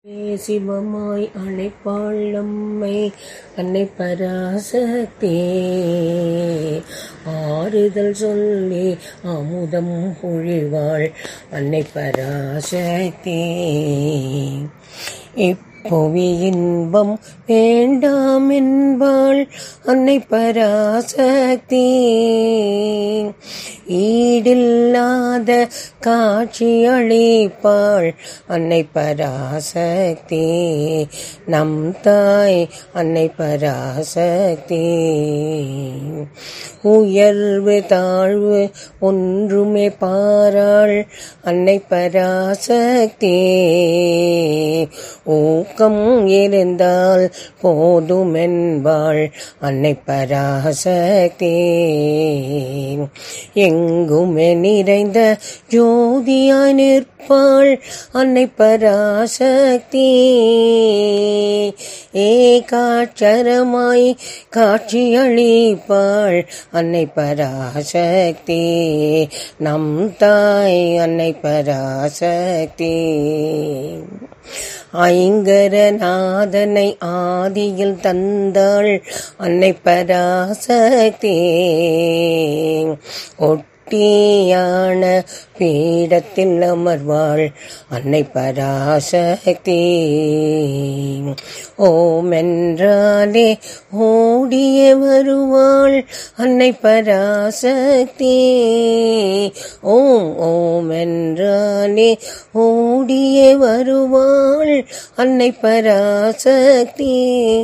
சிவமாய் அழைப்பாள் நம்மை அன்னை பராசக்தி. ஆறுதல் சொல்லி அமுதம் பொழிவாள் அன்னை பராசக்தி. புவி இன்பம் வேண்டாம் என்பாள் அன்னை பராசக்தி. ஈடில்லாத காட்சி அளிப்பாள் அன்னை பராசக்தி. நம் தாய் அன்னை பராசக்தி. உயர்வு தாழ்வு ஒன்றுமே பாராள் அன்னை பராசக்தி. ஊக்கம் இருந்தால் போதுமென்பாள் அன்னை பராசக்தி. எங்குமே நிறைந்த ஜோதியாய் நிற்பாள் அன்னை பராசக்தி. ஏகாட்சரமாய் காட்சியளிப்பாள் அன்னை பராசக்தி. நம் தாய் அன்னை பராசக்தி. ஐங்கரநாதனை ஆதியில் தந்தாள் அன்னை பராசக்தி. ஒட்டியான பீடத்தில் அமர்வாள் அன்னை பராசக்தி. ஓம் என்றாலே ஓடிய வருவாள் அன்னை பராசக்தி. ஓம் ஓம் என்றாலே ஓடிய வருவாள் அன்னை பராசக்தி.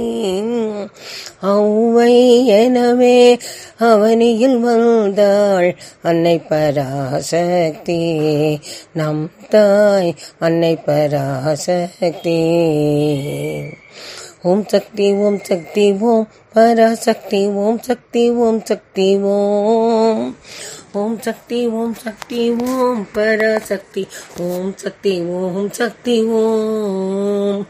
ஔவை எனவே அவனியில் வந்தாள் அன்னை பராசக்தி. நம் தாய் அன்னை பராசக்தி. ஓம் சக்தி ஓம் சக்தி ஓம் பராசக்தி. ஓம் சக்தி ஓம் சக்தி ஓம். ஓம் சக்தி ஓம் சக்தி ஓம் பராசக்தி. ஓம் சக்தி ஓம் சக்தி ஓம்.